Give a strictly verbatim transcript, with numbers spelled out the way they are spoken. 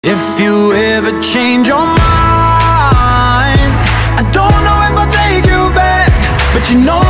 If you ever change your mind, I don't know if I'll take you back, but you know